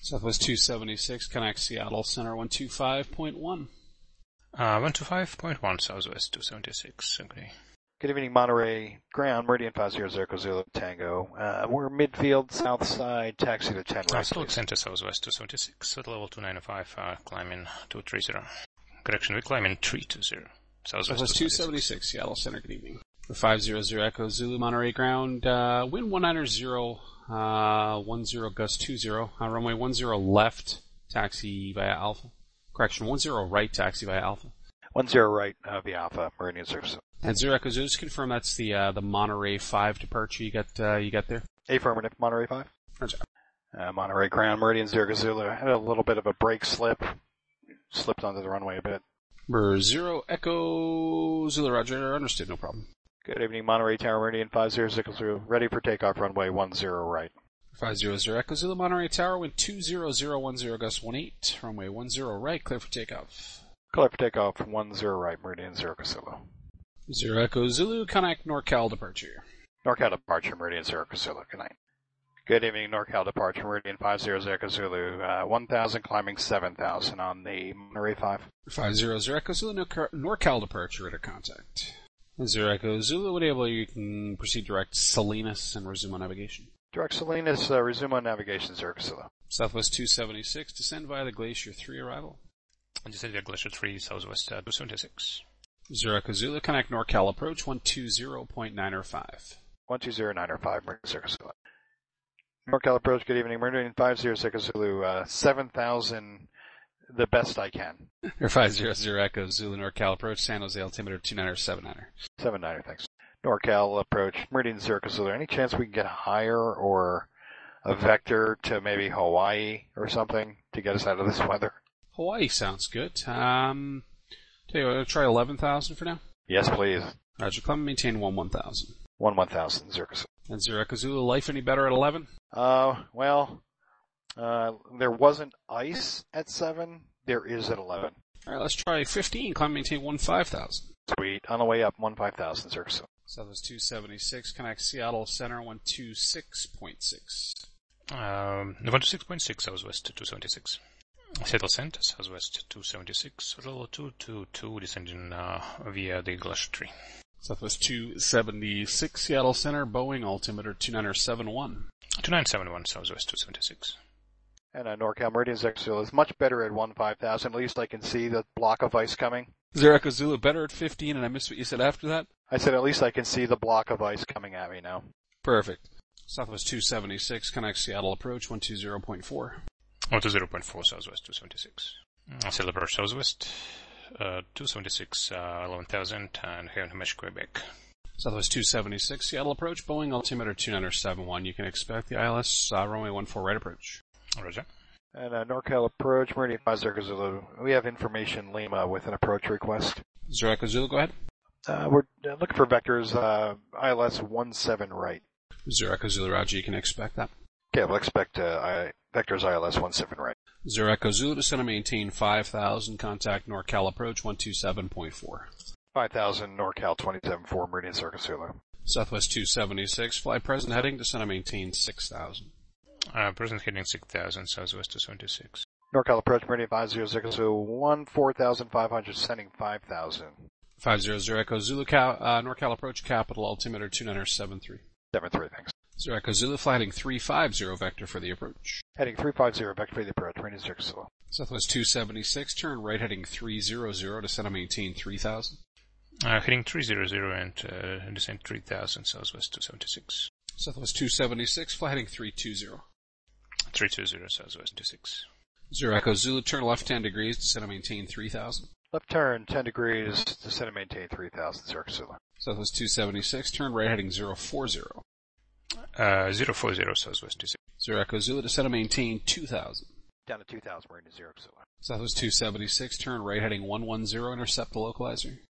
Southwest 276, connect Seattle Center 125.1. 125.1, Southwest 276, okay. Good evening, Monterey Ground, Meridian 50 Zulu Tango. We're midfield, south side, taxi to 10 right, Still please. Center, Southwest 276, at level 295, climbing 230. Correction, we're climbing 320. Southwest 276, Seattle Center, good evening. For 500 Echo Zulu, Monterey Ground, wind 190, 10 gust 20, runway 10 left, taxi via Alpha. Correction, 10 right, taxi via Alpha. 10 right, via Alpha, Meridian service. And 0 Echo Zulu, just confirm that's the Monterey 5 departure you got there? Affirmative, Monterey 5. Roger. Monterey Ground, Meridian Zulu. Had a little bit of a brake slip. Slipped onto the runway a bit. 0 Echo Zulu, Roger. Understood, no problem. Good evening, Monterey Tower, Meridian 50 Zulu. Ready for takeoff, runway 10 right. 500 Echo Zulu, Monterey Tower, wind 20010, gust 18, runway 10 right, clear for takeoff. Clear for takeoff, 10 right, Meridian Zulu. 0 Echo Zulu, connect NorCal departure. NorCal departure, Meridian Zulu. Good night. Good evening, NorCal departure, Meridian 50 Echo Zulu. 1,000 climbing 7,000 on the Monterey 5. 500 Echo Zulu, NorCal departure, radar contact. 0 Echo Zulu, whenever you can proceed direct Salinas and resume on navigation. Direct Salinas, resume on navigation, Zulu. Southwest 276, descend via the Glacier 3 arrival. Descend via Glacier 3, Southwest 276. 0 Echo Zulu, connect NorCal approach 120.905. 120.905, Meridian Zulu. NorCal approach, good evening, Meridian 50 Zulu, 7,000, the best I can. 500 Echo Zulu, NorCal approach, San Jose altimeter 29er, 79er. 79er, thanks. NorCal approach, Meridian Zulu. Any chance we can get higher or a vector to maybe Hawaii or something to get us out of this weather? Hawaii sounds good. Tell you what, I'll try 11,000 for now. Yes, please. Roger, climb, maintain 1,000. 1,000, Zulu. And 0 Echo Zulu, life any better at 11? There wasn't ice at 7. There is at 11. Alright, let's try 15, climb, maintain 15,000. Sweet. On the way up, 15,000, Zulu. Southwest 276, connect Seattle Center 126.6. 126.6, Southwest 276. Seattle Center, Southwest 276, level 222, descending via the Glacier 3. Southwest 276, Seattle Center, Boeing altimeter 2971. 2971, Southwest 276. And NorCal Meridian Zulu is much better at 15,000. At least I can see the block of ice coming. 0 Echo Zulu, better at 15, and I missed what you said after that? I said at least I can see the block of ice coming at me now. Perfect. Southwest 276, connect Seattle approach 120.4. 120.4, Southwest 276. Seattle approach Southwest 276, 11,000, and here in Hamesh, Quebec. Southwest 276, Seattle approach, Boeing altimeter 2971. You can expect the ILS runway 14 right approach. Roger. And NorCal approach, Meridian 50 Zulu. We have information Lima with an approach request. 0 Echo Zulu, go ahead. We're looking for vectors ILS 17 right. 0 Echo Zulu, Roger, you can expect that. Okay, we'll expect vectors ILS 17 right. 0 Echo Zulu, descend and maintain 5,000, contact NorCal approach 127.4. 5,000 NorCal 27.4, Meridian Zulu. Southwest 276, fly present heading, descend and maintain 6,000. Present heading 6,000, Southwest 276. NorCal approach, Meridian 50 Zulu, 14,500, sending 5,000. 500 Echo Zulu, NorCal approach, capital altimeter 2973. 73, thanks. 0 Echo Zulu, fly heading 350 vector for the approach. Heading 350, vector for the approach, Meridian Zulu. Southwest 276, turn right heading 300, descend and maintain 3,000. Heading 300 and descend 3,000, Southwest 276. Southwest 276, fly heading 320. 320, Southwest 26. 0 Echo Zulu, turn left 10 degrees, descend and maintain 3,000. Left turn 10 degrees, descend and maintain 3,000, Zulu. Southwest 276, turn right heading 040. 040, Southwest 26. 0 Echo Zulu, descend and maintain 2,000. Down to 2,000, Meridian Zulu. Southwest 276, turn right heading 110, intercept the localizer.